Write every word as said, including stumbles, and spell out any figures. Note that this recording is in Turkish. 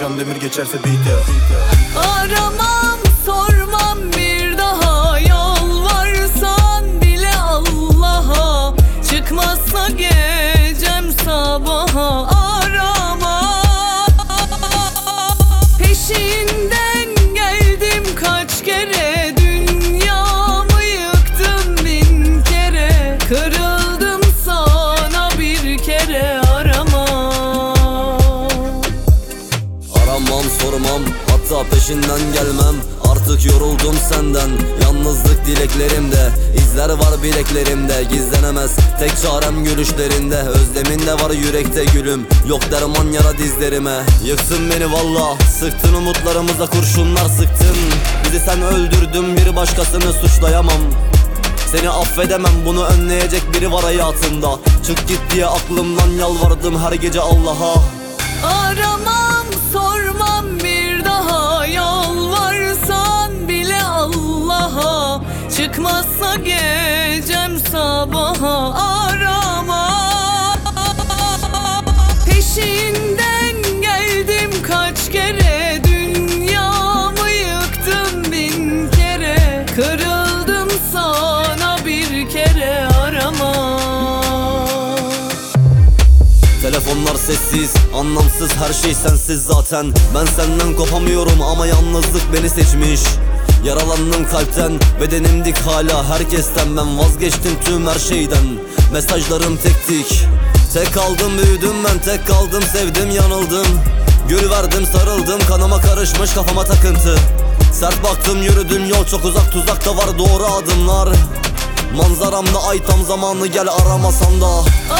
Can Demir geçerse beat'e. Aramam sormam bir daha, yalvarsan bile Allah'a. Çıkmazsa gecem sabaha arama. Peşinden geldim kaç kere, dünyamı yıktım bin kere. Kırıldım sana bir kere, arama. Aramam sormam, hatta peşinden gelmem. Artık yoruldum senden, yalnızlık dileklerimde. İzler var bileklerimde, gizlenemez tek çarem gülüşlerinde. Özlemin de var yürekte gülüm, yok derman yara dizlerime. Yıktın beni valla, sıktın umutlarımıza kurşunlar sıktın. Bizi sen öldürdün, bir başkasını suçlayamam. Seni affedemem, bunu önleyecek biri var hayatımda. Çık git diye aklımdan yalvardım her gece Allah'a. Aramam sormam bir daha, yalvarsan bile Allah'a. Çıkmazsa gecem sabaha arama. Peşinden geldim kaç kere, dünyamı yıktım bin kere. Kırıldım sana bir kere, arama. Telefonlar sessiz, anlamsız, her şey sensiz zaten. Ben senden kopamıyorum ama yalnızlık beni seçmiş. Yaralandım kalpten, bedenimdik hala herkesten. Ben vazgeçtim tüm her şeyden, mesajlarım tek tik. Tek kaldım büyüdüm ben, tek kaldım sevdim yanıldım. Gül verdim sarıldım, kanıma karışmış kafama takıntı. Sert baktım yürüdüm yol çok uzak, tuzakta var doğru adımlar. Manzaramda ay tam zamanı, gel aramasan da.